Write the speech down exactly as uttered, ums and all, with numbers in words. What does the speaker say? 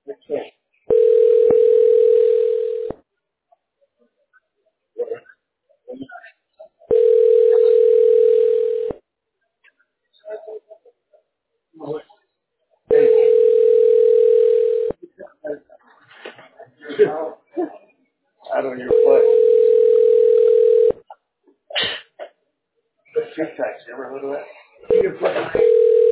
Out on your foot. The Tic Tacs, you ever heard of that?